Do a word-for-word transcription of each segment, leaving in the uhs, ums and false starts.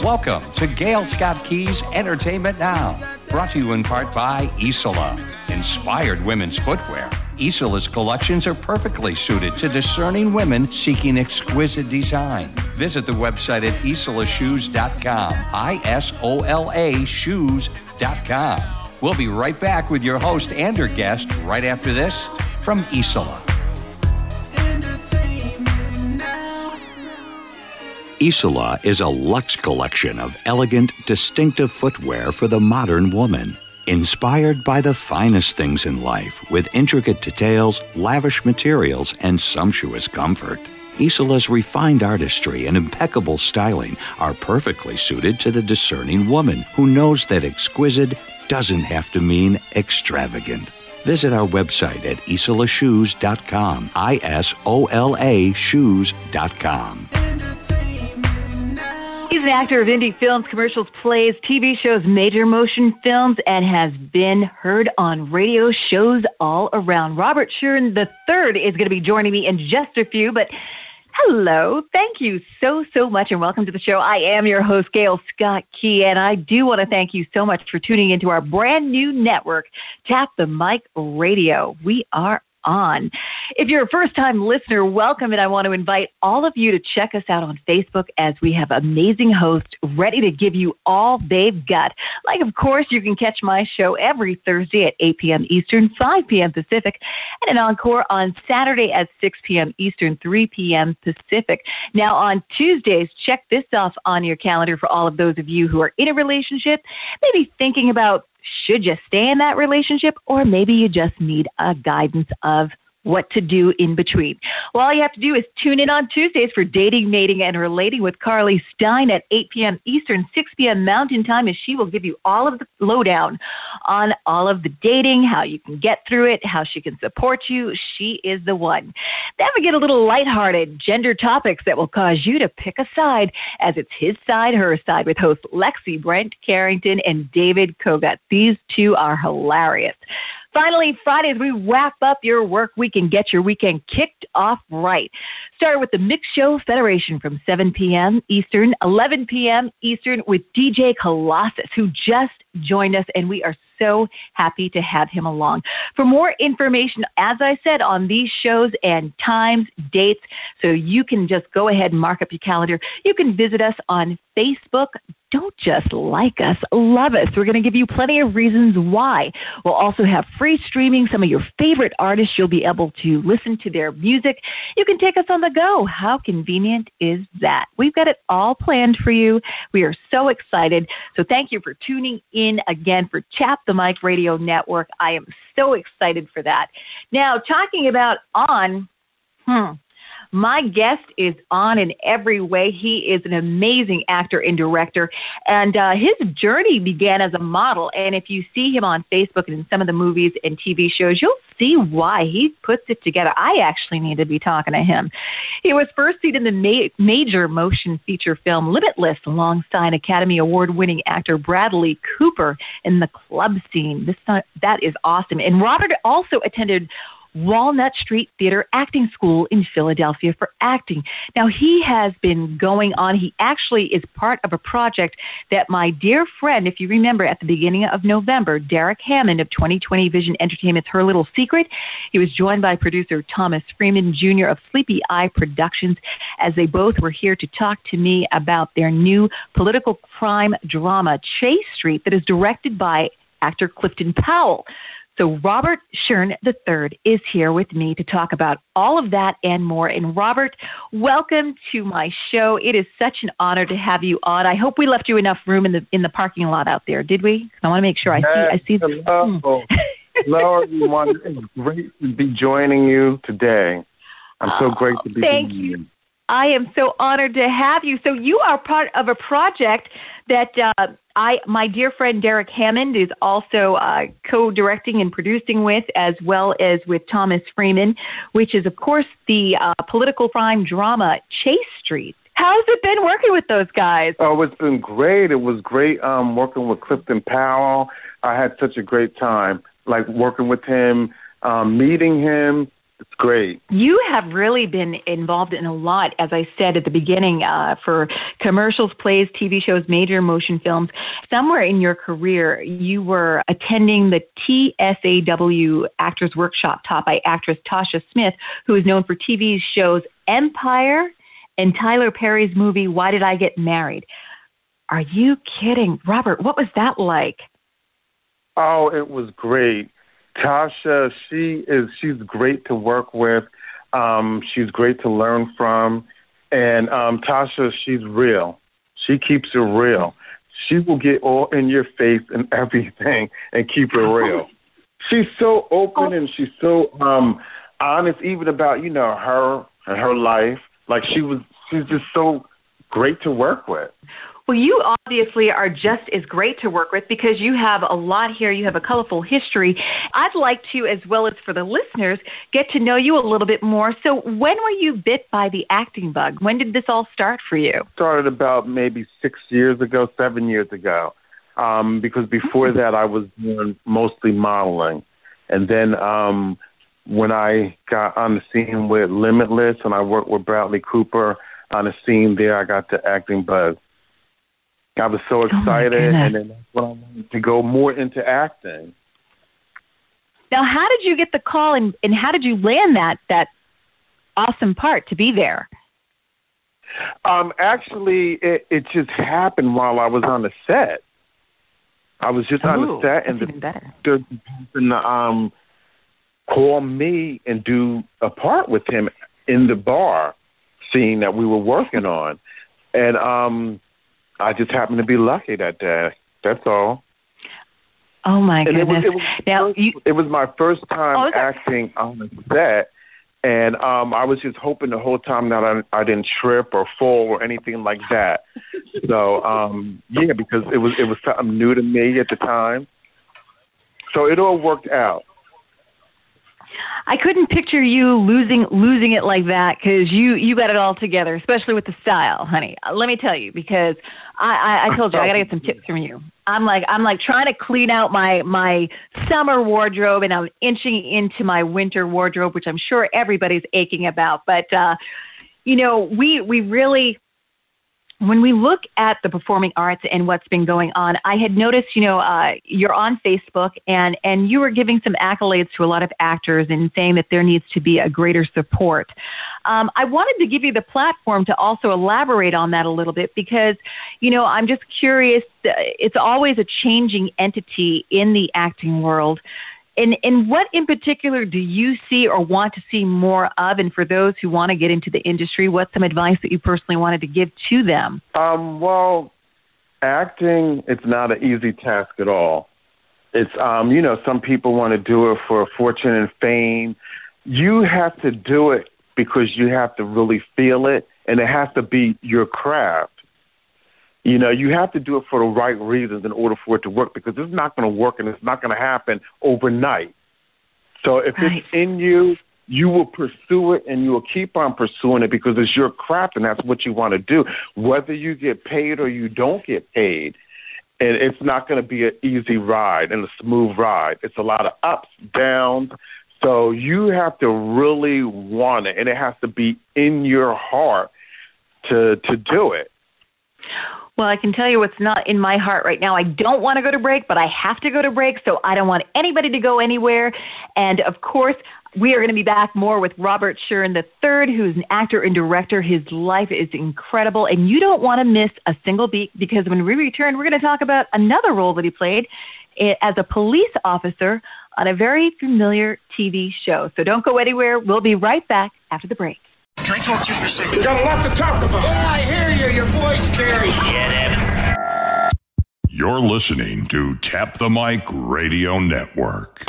Welcome to Gail Scott Key's Entertainment Now, brought to you in part by Isola, inspired women's footwear. Isola's collections are perfectly suited to discerning women seeking exquisite design. Visit the website at isola shoes dot com, I S O L A shoes dot com. We'll be right back with your host and her guest right after this from Isola. Isola is a luxe collection of elegant, distinctive footwear for the modern woman. Inspired by the finest things in life with intricate details, lavish materials, and sumptuous comfort, Isola's refined artistry and impeccable styling are perfectly suited to the discerning woman who knows that exquisite doesn't have to mean extravagant. Visit our website at isola shoes dot com, I S O L A shoes dot com. He's an actor of indie films, commercials, plays, T V shows, major motion films, and has been heard on radio shows all around. Robert Sheeran the third is going to be joining me in just a few, but hello. Thank you so, so much, and welcome to the show. I am your host, Gail Scott Key, and I do want to thank you so much for tuning into our brand new network, Tap the Mic Radio. We are on. If you're a first-time listener, welcome, and I want to invite all of you to check us out on Facebook as we have amazing hosts ready to give you all they've got. Like, of course, you can catch my show every Thursday at eight p.m. Eastern, five p.m. Pacific, and an encore on Saturday at six p.m. Eastern, three p.m. Pacific. Now, on Tuesdays, check this off on your calendar for all of those of you who are in a relationship, maybe thinking about should you stay in that relationship, or maybe you just need a guidance of what to do in between. Well, all you have to do is tune in on Tuesdays for Dating, Mating, and Relating with Carly Stein at eight p.m. Eastern, six p.m. Mountain Time, as she will give you all of the lowdown on all of the dating, how you can get through it, how she can support you. She is the one. Then we get a little lighthearted gender topics that will cause you to pick a side, as it's his side, her side, with hosts Lexi Brent Carrington and David Kogut. These two are hilarious. Finally, Fridays, we wrap up your work week and get your weekend kicked off right. Start with the Mix Show Federation from seven p.m. Eastern, eleven p.m. Eastern with D J Colossus, who just joined us, and we are so happy to have him along. For more information, as I said, on these shows and times, dates, so you can just go ahead and mark up your calendar, you can visit us on Facebook. Don't just like us, love us. We're going to give you plenty of reasons why. We'll also have free streaming, some of your favorite artists. You'll be able to listen to their music. You can take us on the go. How convenient is that? We've got it all planned for you. We are so excited. So thank you for tuning in again for Tap the Mic Radio Network. I am so excited for that. Now, talking about on, hmm, my guest is on in every way. He is an amazing actor and director, and uh, his journey began as a model. And if you see him on Facebook and in some of the movies and T V shows, you'll see why he puts it together. I actually need to be talking to him. He was first seen in the ma- major motion feature film Limitless alongside Academy Award-winning actor Bradley Cooper in The Club Scene. This uh, that is awesome. And Robert also attended Walnut Street Theater Acting School in Philadelphia for acting. Now, he has been going on. He actually is part of a project that my dear friend, if you remember at the beginning of November, Derek Hammond of twenty twenty Vision Entertainment's Her Little Secret, he was joined by producer Thomas Freeman Junior of Sleepy Eye Productions, as they both were here to talk to me about their new political crime drama, Chase Street, that is directed by actor Clifton Powell. So Robert Sheeran the third is here with me to talk about all of that and more. And Robert, welcome to my show. It is such an honor to have you on. I hope we left you enough room in the in the parking lot out there, did we? I want to make sure I yes, see. I see. Hello, Hmm. hello everyone. It's great to be joining you today. I'm so oh, great to be thank joining you. you. I am so honored to have you. So you are part of a project that uh, I, my dear friend Derek Hammond is also uh, co-directing and producing with, as well as with Thomas Freeman, which is, of course, the uh, political crime drama Chase Street. How's it been working with those guys? Oh, it's been great. It was great um, working with Clifton Powell. I had such a great time, like working with him, um, meeting him, It's great. You have really been involved in a lot, as I said at the beginning, uh, for commercials, plays, T V shows, major motion films. Somewhere in your career, you were attending the T S A W Actors Workshop taught by actress Tasha Smith, who is known for T V shows Empire and Tyler Perry's movie, Why Did I Get Married? Are you kidding? Robert, what was that like? Oh, it was great. Tasha, she is, she's great to work with. Um, she's great to learn from. And um, Tasha, she's real. She keeps it real. She will get all in your face and everything and keep it real. She's so open and she's so um, honest, even about, you know, her and her life. Like she was, she's just so great to work with. Well, you obviously are just as great to work with because you have a lot here. You have a colorful history. I'd like to, as well as for the listeners, get to know you a little bit more. So when were you bit by the acting bug? When did this all start for you? Started about maybe six years ago, seven years ago, um, because before that I was doing mostly modeling. And then um, when I got on the scene with Limitless and I worked with Bradley Cooper on the scene there, I got the acting bug. I was so excited, oh and then that's when I wanted to go more into acting. Now, how did you get the call, and, and how did you land that that awesome part to be there? Um, actually, it, it just happened while I was on the set. I was just oh, on the set, and the, the person um, called me and do a part with him in the bar scene that we were working on, and um. I just happened to be lucky that day. That's all. Oh, my and goodness. It was, it was, now, first, you, it was my first time oh, acting on the set, and um, I was just hoping the whole time that I, I didn't trip or fall or anything like that. so, um, yeah, because it was it was something new to me at the time. So it all worked out. I couldn't picture you losing losing it like that because you, you got it all together, especially with the style, honey. Let me tell you, because I, I, I told you I got to get some tips from you. I'm like I'm like trying to clean out my my summer wardrobe, and I'm inching into my winter wardrobe, which I'm sure everybody's aching about. But uh, you know, we we really. When we look at the performing arts and what's been going on, I had noticed, you know, uh, you're on Facebook and, and you were giving some accolades to a lot of actors and saying that there needs to be a greater support. Um, I wanted to give you the platform to also elaborate on that a little bit because, you know, I'm just curious. It's always a changing entity in the acting world. And, and what in particular do you see or want to see more of? And for those who want to get into the industry, what's some advice that you personally wanted to give to them? Um, well, acting, it's not an easy task at all. It's, um, you know, some people want to do it for fortune and fame. You have to do it because you have to really feel it, and it has to be your craft. You know, you have to do it for the right reasons in order for it to work because it's not going to work and it's not going to happen overnight. So if right. it's in you, you will pursue it and you will keep on pursuing it because it's your craft and that's what you want to do, whether you get paid or you don't get paid. And it's not going to be an easy ride and a smooth ride. It's a lot of ups, downs. So you have to really want it, and it has to be in your heart to to do it. Well, I can tell you what's not in my heart right now. I don't want to go to break, but I have to go to break, so I don't want anybody to go anywhere. And, of course, we are going to be back more with Robert Schueren the third, who's an actor and director. His life is incredible, and you don't want to miss a single beat because when we return, we're going to talk about another role that he played as a police officer on a very familiar T V show. So don't go anywhere. We'll be right back after the break. Can I talk to you for a second? We got a lot to talk about. Yeah, I hear you. Your voice carries. Get him. You're listening to Tap the Mic Radio Network.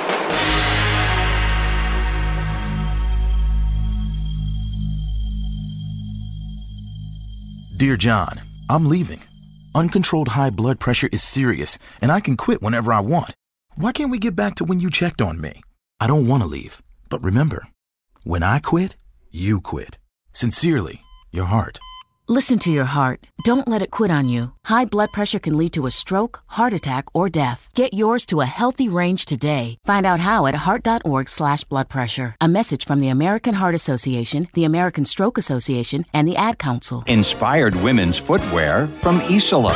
Dear John, I'm leaving. Uncontrolled high blood pressure is serious, and I can quit whenever I want. Why can't we get back to when you checked on me? I don't want to leave, but remember, when I quit, you quit. Sincerely, your heart. Listen to your heart. Don't let it quit on you. High blood pressure can lead to a stroke, heart attack, or death. Get yours to a healthy range today. Find out how at heart.org slash blood pressure. A message from the American Heart Association, the American Stroke Association, and the Ad Council. Inspired women's footwear from Isola.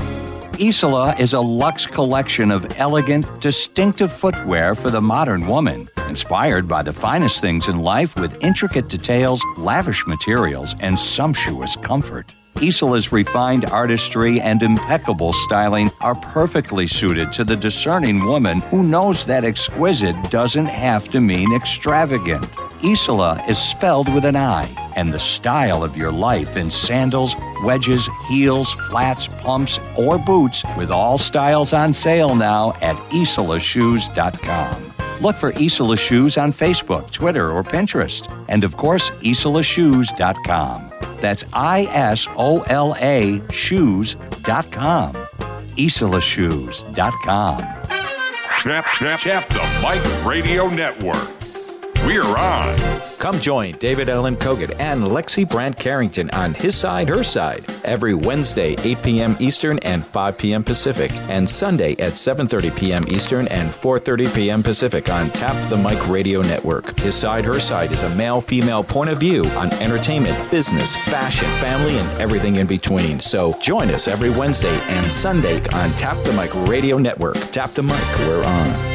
Isola is a luxe collection of elegant, distinctive footwear for the modern woman, inspired by the finest things in life with intricate details, lavish materials, and sumptuous comfort. Isola's refined artistry and impeccable styling are perfectly suited to the discerning woman who knows that exquisite doesn't have to mean extravagant. Isola is spelled with an I, and the style of your life in sandals, wedges, heels, flats, pumps, or boots, with all styles on sale now at isola shoes dot com. Look for Isola Shoes on Facebook, Twitter, or Pinterest. And of course, isola shoes dot com. That's I S O L A shoes dot com. isola shoes dot com. Tap, tap, tap the Mike Radio Network. We're on. Come join David Allen Kogut and Lexi Brandt Carrington on His Side, Her Side every Wednesday, eight p.m. Eastern and five p.m. Pacific, and Sunday at seven thirty p.m. Eastern and four thirty p.m. Pacific on Tap the Mike Radio Network. His Side, Her Side is a male-female point of view on entertainment, business, fashion, family, and everything in between. So join us every Wednesday and Sunday on Tap the Mike Radio Network. Tap the Mike, we're on.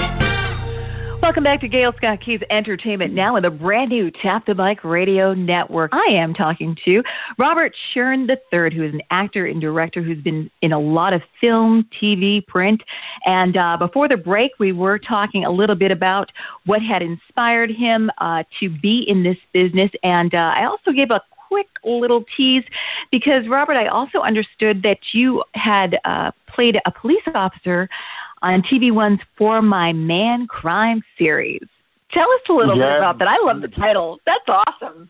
Welcome back to Gail Scott Key's Entertainment Now in the brand new Tap the Mike Radio Network. I am talking to Robert Schueren the third, who is an actor and director who's been in a lot of film, T V, print. And uh, before the break, we were talking a little bit about what had inspired him uh, to be in this business. And uh, I also gave a quick little tease because, Robert, I also understood that you had uh, played a police officer on T V One's For My Man Crime series. Tell us a little yes. bit about that. I love the title. That's awesome.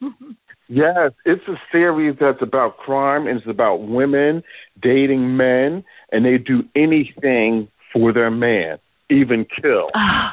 Yes, it's a series that's about crime, and it's about women dating men, and they do anything for their man, even kill.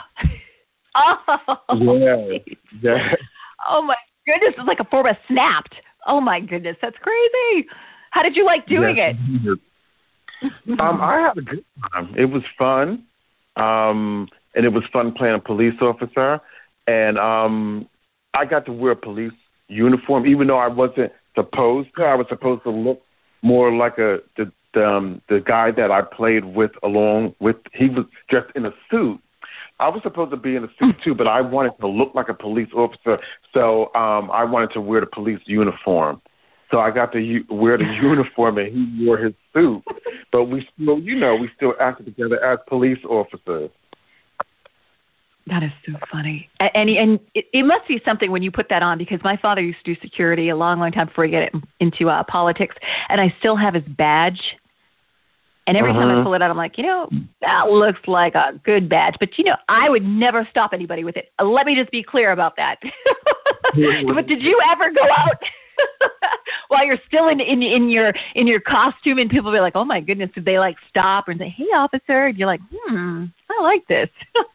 Oh, yes. yes. Oh my goodness, it's like a form of Snapped. Oh my goodness, that's crazy. How did you like doing yes. it? um, I had a good time. It was fun, um, and it was fun playing a police officer. And um, I got to wear a police uniform, even though I wasn't supposed to. I was supposed to look more like a the the, um, the guy that I played with. Along with, he was dressed in a suit. I was supposed to be in a suit too, but I wanted to look like a police officer, so um, I wanted to wear the police uniform. So I got to u- wear the uniform, and he wore his suit. But we still, you know, we still acted together as police officers. That is so funny. And and it, it must be something when you put that on, because my father used to do security a long, long time before he got into uh, politics, and I still have his badge. And every uh-huh. time I pull it out, I'm like, you know, that looks like a good badge. But, you know, I would never stop anybody with it. Let me just be clear about that. But did you ever go out while you're still in, in in your in your costume, and people be like, oh my goodness, did they like stop and say, hey officer? And you're like, hmm, I like this.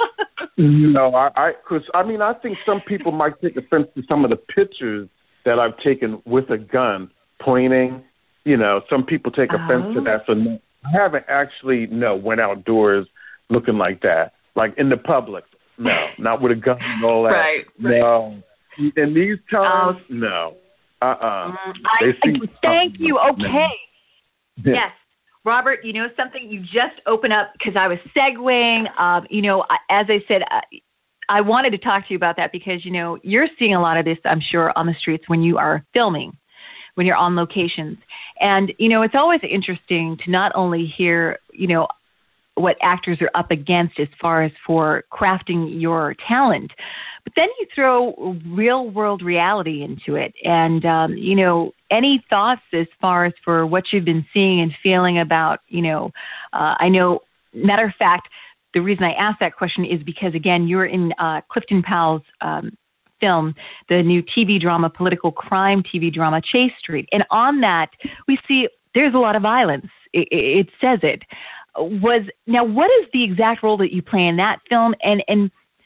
No, I, I, cause I mean, I think some people might take offense to some of the pictures that I've taken with a gun pointing. You know, some people take offense oh. to that. So no, I haven't actually no went outdoors looking like that, like in the public. No, not with a gun and all that. Right. right. No, in these times, um, no. Uh-uh. I, thank you. Okay. Yeah. Yes. Robert, you know something? You just opened up, because I was segueing. Um, you know, as I said, I, I wanted to talk to you about that because, you know, you're seeing a lot of this, I'm sure, on the streets when you are filming, when you're on locations. And, you know, it's always interesting to not only hear, you know, what actors are up against as far as for crafting your talent, but then you throw real world reality into it. And, um, you know, any thoughts as far as for what you've been seeing and feeling about, you know, uh, I know, matter of fact, the reason I asked that question is because, again, you're in uh, Clifton Powell's um, film, the new T V drama, political crime T V drama, Chase Street. And on that, we see there's a lot of violence. It, it, it says it. Was now, what is the exact role that you play in that film? And, and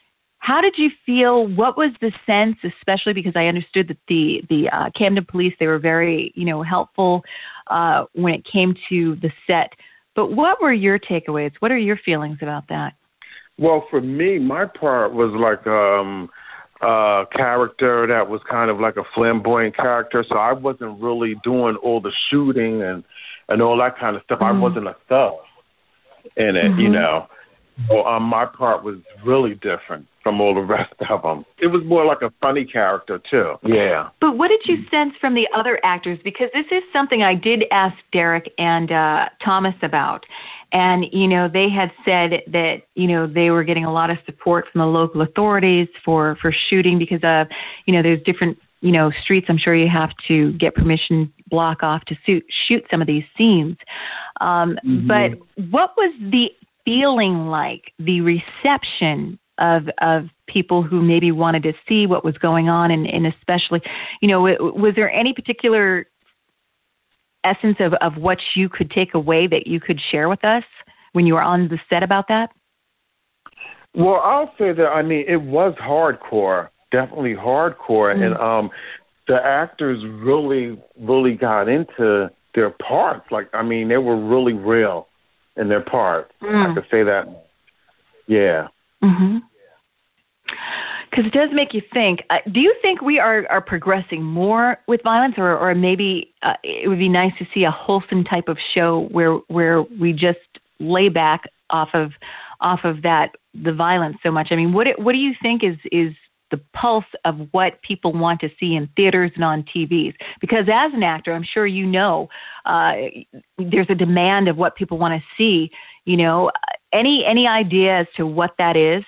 how did you feel? What was the sense, especially because I understood that the, the uh, Camden police, they were very, you know, helpful uh, when it came to the set. But what were your takeaways? What are your feelings about that? Well, for me, my part was like um, a character that was kind of like a flamboyant character. So I wasn't really doing all the shooting and, and all that kind of stuff. Mm-hmm. I wasn't a thug in it, mm-hmm. you know. Well, um, my part was really different from all the rest of them. It was more like a funny character, too. Yeah. But what did you sense from the other actors? Because this is something I did ask Derek and uh, Thomas about. And, you know, they had said that, you know, they were getting a lot of support from the local authorities for, for shooting because, of, you know, there's different, you know, streets. I'm sure you have to get permission block off to shoot, shoot some of these scenes. Um, mm-hmm. But what was the feeling like, the reception of of people who maybe wanted to see what was going on, and, and especially, you know, was there any particular essence of, of what you could take away that you could share with us when you were on the set about that? Well, I'll say that, I mean, it was hardcore, definitely hardcore, mm-hmm. and um, the actors really, really got into their parts. Like, I mean, they were really real in their parts. Mm. I could say that. Yeah. Mm-hmm. Because it does make you think. Uh, do you think we are, are progressing more with violence, or, or maybe uh, it would be nice to see a wholesome type of show where where we just lay back off of off of that the violence so much? I mean, what what do you think is is the pulse of what people want to see in theaters and on T Vs? Because as an actor, I'm sure you know uh, there's a demand of what people want to see. You know, any any idea as to what that is?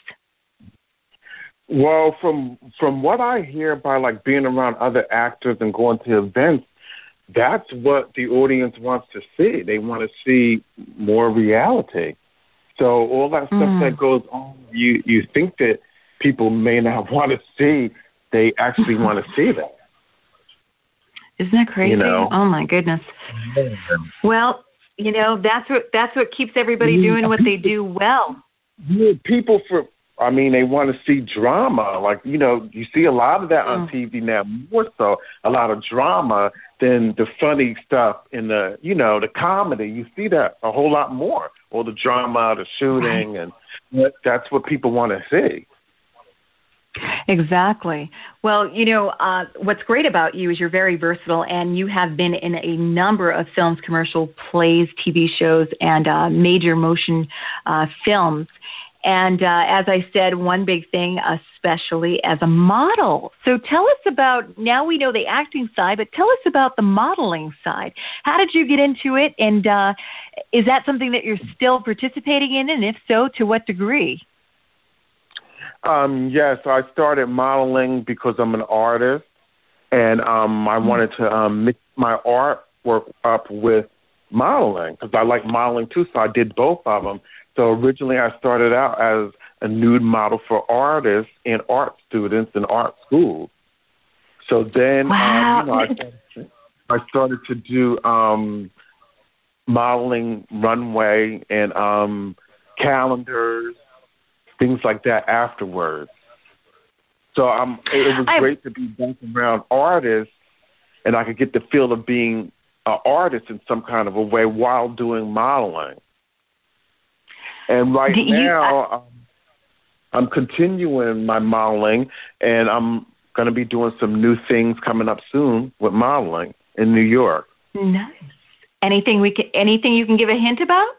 Well, from from what I hear by like being around other actors and going to events, that's what the audience wants to see. They want to see more reality. So all that stuff mm. that goes on, you you think that people may not want to see, they actually want to see that. Isn't that crazy? You know? Oh my goodness. Well, you know, that's what that's what keeps everybody doing what they do well. Yeah, people for I mean, they want to see drama. Like, you know, you see a lot of that on mm. T V now, more so, a lot of drama than the funny stuff in the, you know, the comedy. You see that a whole lot more. All the drama, the shooting, right. and that's what people want to see. Exactly. Well, you know, uh, what's great about you is you're very versatile, and you have been in a number of films, commercial plays, T V shows, and uh, major motion uh, films. And uh, as I said, one big thing, especially as a model. So tell us about, now we know the acting side, but tell us about the modeling side. How did you get into it? And uh, is that something that you're still participating in? And if so, to what degree? Um, yes, I started modeling because I'm an artist, and um, I wanted to um, mix my artwork up with modeling because I like modeling too, so I did both of them. So originally I started out as a nude model for artists and art students in art schools. So then wow. um, you know, I, started, I started to do um, modeling runway and um, calendars, things like that afterwards. So um, it, it was I, great to be back around artists, and I could get the feel of being an artist in some kind of a way while doing modeling. And right you, now, uh, um, I'm continuing my modeling, and I'm going to be doing some new things coming up soon with modeling in New York. Nice. Anything we can, anything you can give a hint about?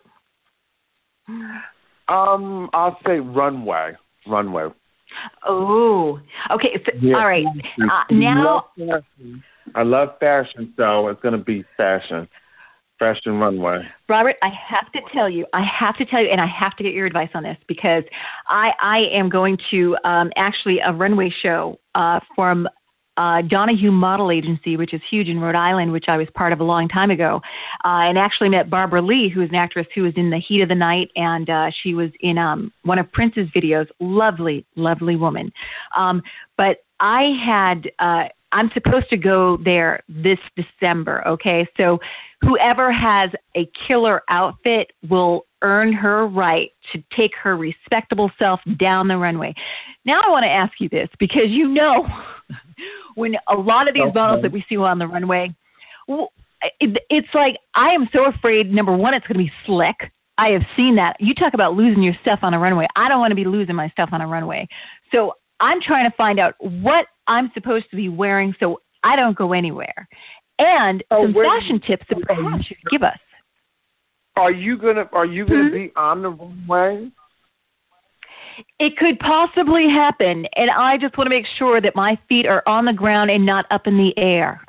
Um, I'll say runway. Runway. Oh, okay. So, yeah. All right. Uh, now, I love fashion, so it's going to be fashion. Fashion runway. Robert, I have to tell you, I have to tell you, and I have to get your advice on this because I, I am going to um, actually a runway show uh, from uh, Donahue Model Agency, which is huge in Rhode Island, which I was part of a long time ago, uh, and actually met Barbara Lee, who is an actress who was in The Heat of the Night, and uh, she was in um, one of Prince's videos. Lovely, lovely woman. Um, but I had, uh, I'm supposed to go there this December, okay? So whoever has a killer outfit will earn her right to take her respectable self down the runway. Now I want to ask you this, because you know when a lot of these okay. models that we see on the runway, well, it, it's like I am so afraid, number one, it's going to be slick. I have seen that. You talk about losing your stuff on a runway. I don't want to be losing my stuff on a runway. So I'm trying to find out what I'm supposed to be wearing so I don't go anywhere. And oh, some fashion tips that perhaps you could give us. Are you gonna Are you gonna mm-hmm. be on the runway? It could possibly happen, and I just want to make sure that my feet are on the ground and not up in the air.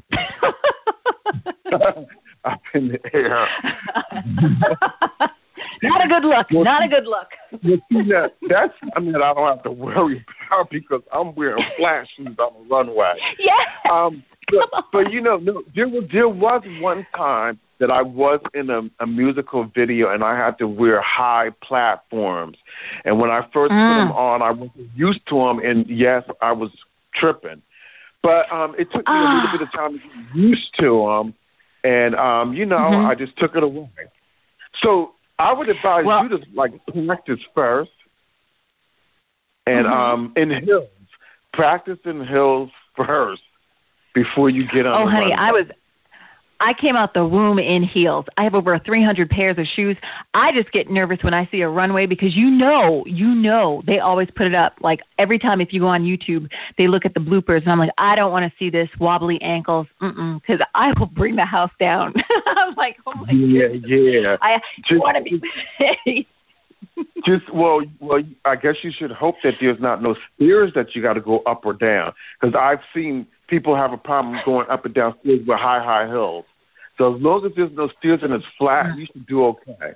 Up in the air. Not a good look. Well, not a good look. Well, see, that, that's something that I don't have to worry about because I'm wearing flat shoes on the runway. Yeah. Um, but, but you know, no, there was there was one time that I was in a, a musical video and I had to wear high platforms. And when I first mm. put them on, I wasn't used to them, and yes, I was tripping. But um, it took me ah. a little bit of time to get used to them, and um, you know, mm-hmm. I just took it away. So I would advise well, you to like practice first, and mm-hmm. um, in heels, practice in heels first before you get on. Oh, the honey, runway. I was. I came out the womb in heels. I have over three hundred pairs of shoes. I just get nervous when I see a runway because you know, you know, they always put it up. Like every time if you go on YouTube, they look at the bloopers, and I'm like, I don't want to see this wobbly ankles, because I will bring the house down. I'm like, oh my yeah, goodness. yeah. I want to be safe. Just well, well, I guess you should hope that there's not no stairs that you got to go up or down, because I've seen people have a problem going up and down stairs with high, high hills. So as long as there's no stairs and it's flat, you should do okay.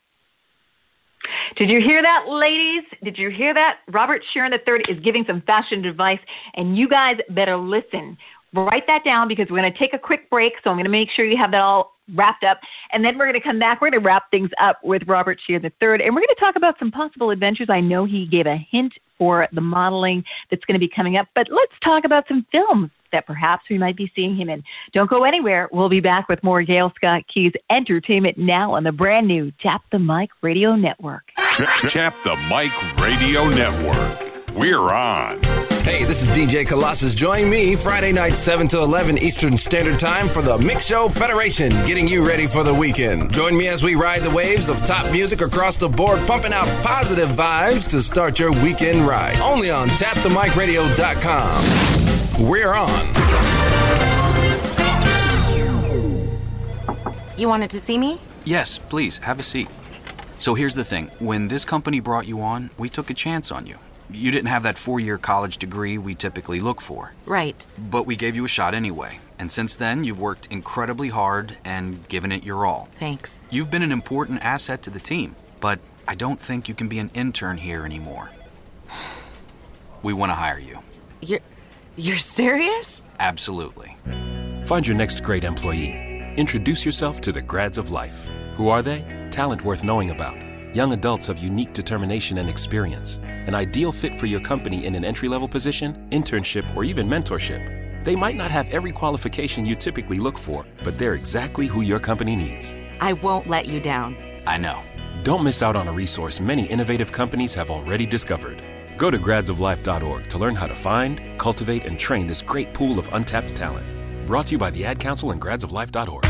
Did you hear that, ladies? Did you hear that? Robert Sheeran the third is giving some fashion advice, and you guys better listen. Write that down because we're going to take a quick break, so I'm going to make sure you have that all wrapped up. And then we're going to come back. We're going to wrap things up with Robert Sheeran the third, and we're going to talk about some possible adventures. I know he gave a hint for the modeling that's going to be coming up, but let's talk about some films that perhaps we might be seeing him in. Don't go anywhere. We'll be back with more Gail Scott Key's Entertainment Now on the brand new Tap the Mic Radio Network. Tap the Mic Radio Network. We're on. Hey, this is D J Colossus. Join me Friday night, seven to eleven Eastern Standard Time for the Mix Show Federation, getting you ready for the weekend. Join me as we ride the waves of top music across the board, pumping out positive vibes to start your weekend ride. Only on tap the mic radio dot com. We're on. You wanted to see me? Yes, please, have a seat. So here's the thing. When this company brought you on, we took a chance on you. You didn't have that four-year college degree we typically look for. Right. But we gave you a shot anyway. And since then, you've worked incredibly hard and given it your all. Thanks. You've been an important asset to the team, but I don't think you can be an intern here anymore. We want to hire you. You're... You're serious? Absolutely. Find your next great employee. Introduce yourself to the Grads of Life. Who are they? Talent worth knowing about. Young adults of unique determination and experience. An ideal fit for your company in an entry-level position, internship, or even mentorship. They might not have every qualification you typically look for, but they're exactly who your company needs. I won't let you down. I know. Don't miss out on a resource many innovative companies have already discovered. Go to grads of life dot org to learn how to find, cultivate, and train this great pool of untapped talent. Brought to you by the Ad Council and grads of life dot org.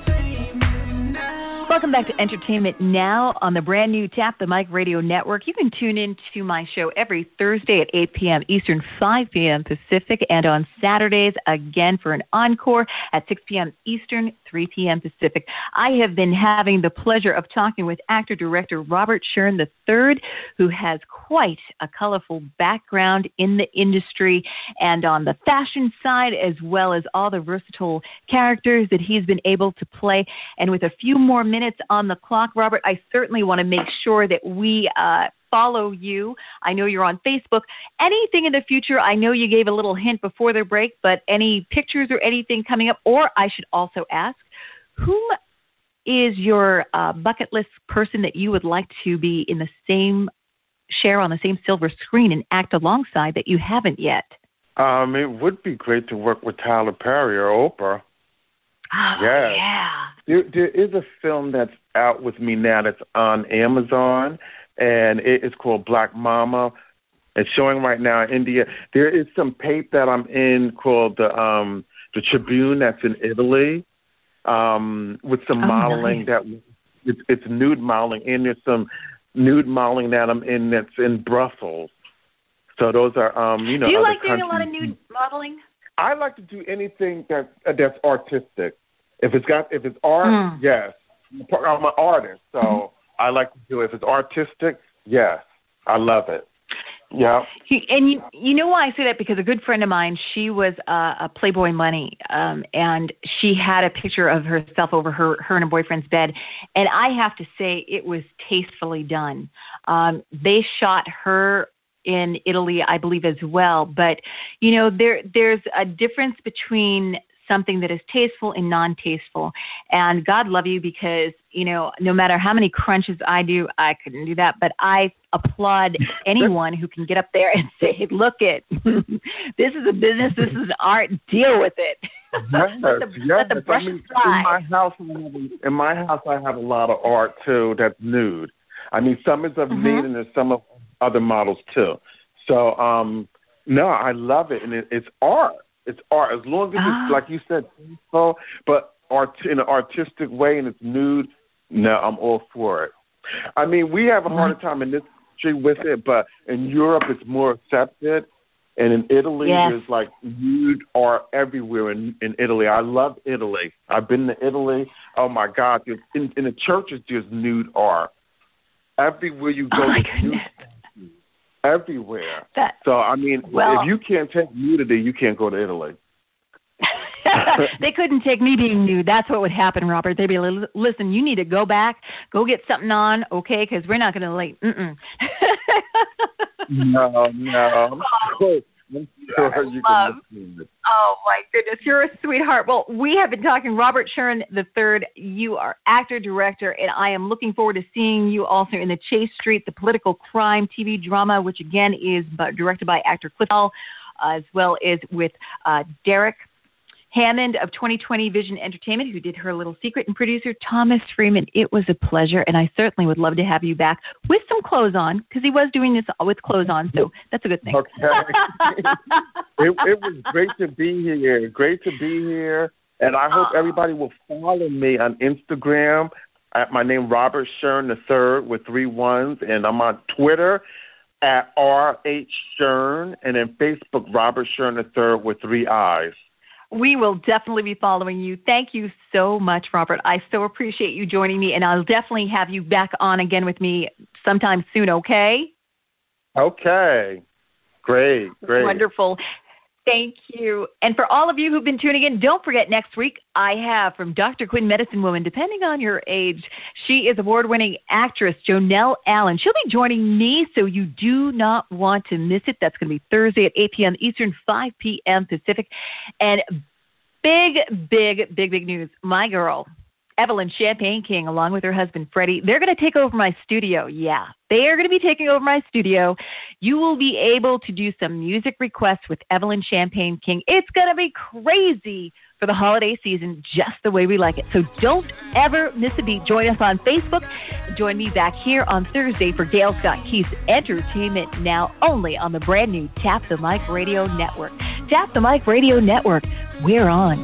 Welcome back to Entertainment Now on the brand new Tap the Mic Radio Network. You can tune in to my show every Thursday at eight p.m. Eastern, five p.m. Pacific, and on Saturdays again for an encore at six p.m. Eastern, three p.m. Pacific. I have been having the pleasure of talking with actor-director Robert Sheeran the third, who has quite a colorful background in the industry and on the fashion side, as well as all the versatile characters that he's been able to play. And with a few more minutes on the clock, Robert, I certainly want to make sure that we uh, follow you. I know you're on Facebook. Anything in the future? I know you gave a little hint before the break, but any pictures or anything coming up? Or I should also ask, whom is your uh, bucket list person that you would like to be in the same, share on the same silver screen and act alongside that you haven't yet? Um, it would be great to work with Tyler Perry or Oprah. Oh, yes. yeah. There, there is a film that's out with me now that's on Amazon, and it is called Black Mama. It's showing right now in India. There is some tape that I'm in called the um, the Tribune that's in Italy, um, with some oh, modeling nice. that it's, it's nude modeling, and there's some nude modeling that I'm in that's in Brussels. So those are um, you know. Do you other like doing countries. a lot of nude modeling? I like to do anything that uh, that's artistic. If it's got if it's art, mm. yes. I'm an artist, so mm-hmm. I like to do it. If it's artistic, yes, I love it. Yeah. And you, you know why I say that? Because a good friend of mine, she was uh, a Playboy Bunny, um, and she had a picture of herself over her, her and her boyfriend's bed. And I have to say it was tastefully done. Um, they shot her in Italy, I believe, as well. But, you know, there there's a difference between something that is tasteful and non-tasteful. And God love you, because, you know, no matter how many crunches I do, I couldn't do that. But I applaud anyone who can get up there and say, hey, look it, this is a business, this is art, deal with it. Yes, let the, yes. let the I mean, in my house, in my house, I have a lot of art too that's nude. I mean, some is of mm-hmm. me, and there's some of other models too. So, um, no, I love it, and it, it's art. It's art, as long as ah. it's, like you said, so, but art in an artistic way and it's nude, no, I'm all for it. I mean, we have a harder time in this country with it, but in Europe it's more accepted. And in Italy, yes. there's like nude art everywhere in, in Italy. I love Italy. I've been to Italy. Oh, my God. In, in the churches, there's nude art. Everywhere you go, oh there's nude everywhere. That, so, I mean, well, if you can't take nudity, you can't go to Italy. They couldn't take me being nude. That's what would happen, Robert. They'd be like, listen, you need to go back, go get something on, okay, because we're not going to like, mm-mm. no, no. Oh, I'm sure you love. Can oh, my goodness. You're a sweetheart. Well, we have been talking. Robert Schuren the third. You are actor, director, and I am looking forward to seeing you also in the Chase Street, the political crime T V drama, which, again, is directed by actor Cliff Bell, uh, as well as with uh, Derek Hammond of twenty twenty Vision Entertainment, who did Her Little Secret, and producer Thomas Freeman. It was a pleasure, and I certainly would love to have you back with some clothes on, because he was doing this with clothes on, so that's a good thing. Okay. it, it was great to be here. Great to be here, and I hope everybody will follow me on Instagram at my name, Robert Schuren the third, with three ones, and I'm on Twitter at R H Schuren, and then Facebook, Robert Schuren the third with three I's. We will definitely be following you. Thank you so much, Robert. I so appreciate you joining me, and I'll definitely have you back on again with me sometime soon, okay? Okay. Great, great. Wonderful. Thank you. And for all of you who've been tuning in, don't forget next week I have from Doctor Quinn Medicine Woman, depending on your age, she is award-winning actress Jonelle Allen. She'll be joining me, so you do not want to miss it. That's going to be Thursday at eight p.m. Eastern, five p.m. Pacific. And big, big, big, big news. My girl, Evelyn Champagne King, along with her husband, Freddie, they're going to take over my studio. Yeah, they are going to be taking over my studio. You will be able to do some music requests with Evelyn Champagne King. It's going to be crazy for the holiday season, just the way we like it. So don't ever miss a beat. Join us on Facebook. Join me back here on Thursday for Gail Scott Keith's Entertainment Now, only on the brand new Tap the Mic Radio Network. Tap the Mic Radio Network. We're on.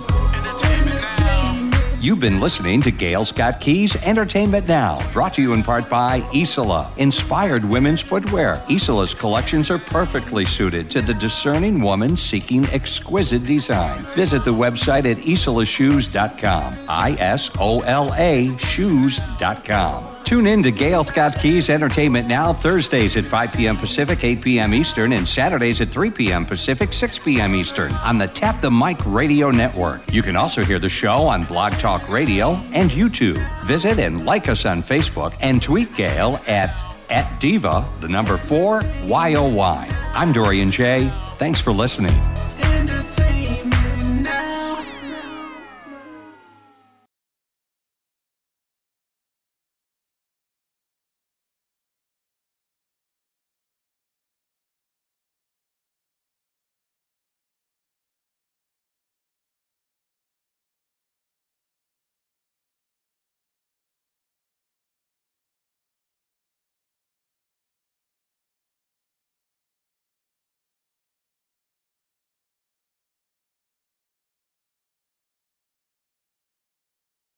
You've been listening to Gail Scott Key's Entertainment Now, brought to you in part by Isola, inspired women's footwear. Isola's collections are perfectly suited to the discerning woman seeking exquisite design. Visit the website at isola shoes dot com, I S O L A shoes dot com. Tune in to Gail Scott Key's Entertainment Now Thursdays at five p.m. Pacific, eight p.m. Eastern, and Saturdays at three p.m. Pacific, six p.m. Eastern on the Tap the Mic Radio Network. You can also hear the show on Blog Talk Radio and YouTube. Visit and like us on Facebook and tweet Gail at, at Diva, the number four, Y O Y. I'm Dorian J. Thanks for listening.